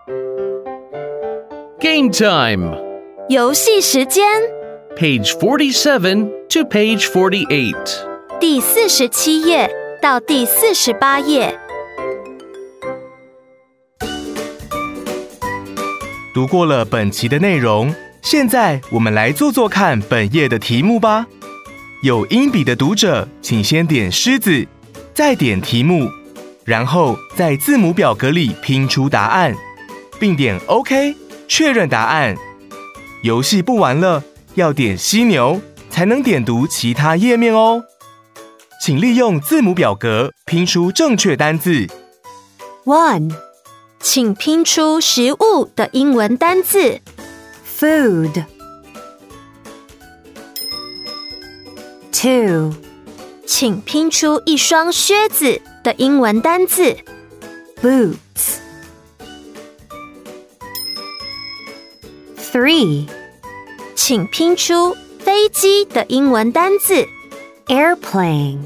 Game time! 游戏时间 Page 47 to page 48. 第47页到第48页。 读过了本期的内容，现在我们来做做看本页的题目吧。有英笔的读者，请先点狮子，再点题目，然后在字母表格里拼出答案，并点 OK 确认答案。游戏不玩了，要点犀牛才能点读其他页面哦。请利用字母表格拼出正确单字。 1. 请拼出食物的英文单字。 Food. 2. 请拼出一双靴子的英文单字。 Boots. 3. 请拼出飞机的英文单字。 Airplane.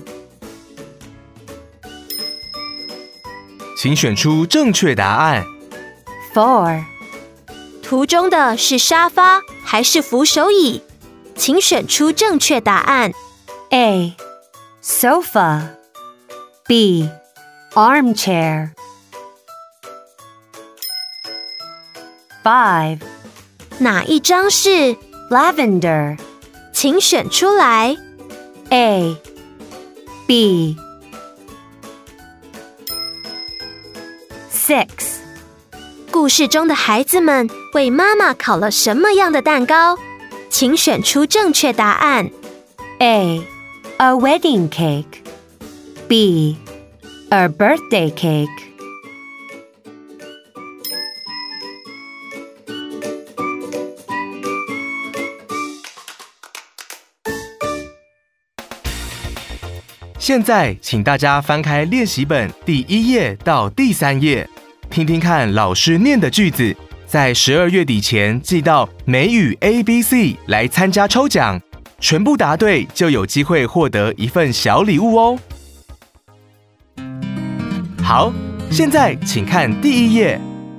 请选出正确答案。 4. 图中的是沙发还是扶手椅？请选出正确答案。 A. Sofa. B. Armchair. 5. 哪一张是 Lavender. 请选出来。 A. B. 6. 故事中的孩子们为妈妈烤了什么样的蛋糕？请选出正确答案。 A. A wedding cake. B. A birthday cake. 现在，请大家翻开练习本第1页到第3页，听听看老师念的句子，在12月底前寄到美语 ABC 来参加抽奖，全部答对就有机会获得一份小礼物哦。好，现在请看第1页。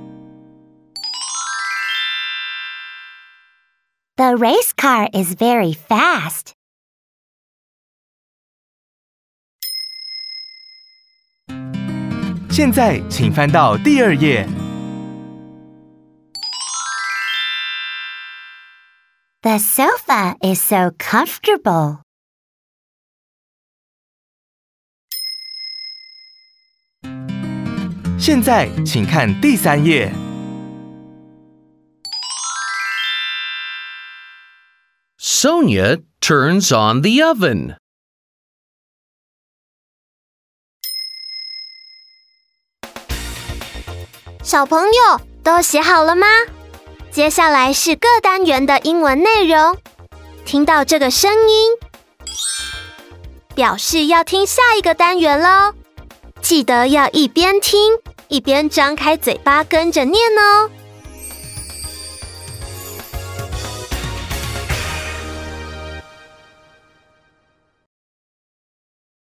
The race car is very fast. 现在请翻到第2页。 The sofa is so comfortable. 现在请看第3页。 Sonia turns on the oven. 小朋友都写好了吗？接下来是各单元的英文内容。听到这个声音，表示要听下一个单元咯。记得要一边听，一边张开嘴巴跟着念哦。